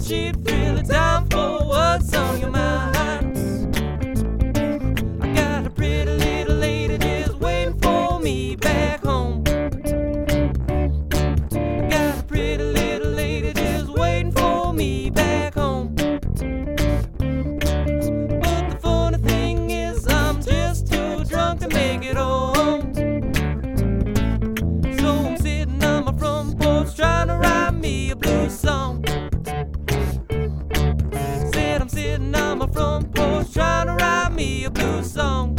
sheep, thrill a dime for what's on your mind. I got a pretty little lady just waiting for me back home. I got a pretty little lady just waiting for me back home. But the funny thing is I'm just too drunk to make it home. So I'm sitting on my front porch trying to write me a blues song. Said I'm sitting on my front porch trying to write me a blues song.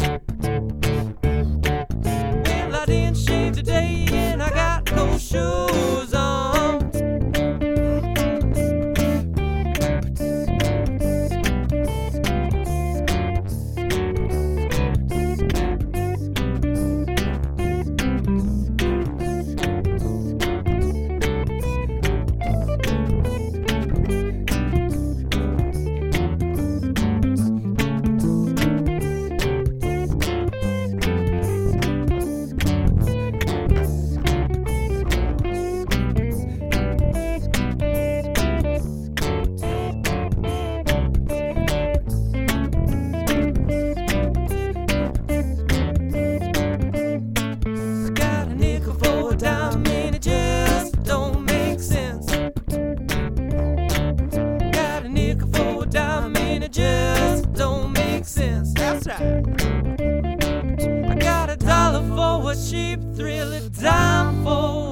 Well, I didn't shave today and I got no shoes on. Just don't make sense. That's right. I got $1 for a sheep, thrill a dime for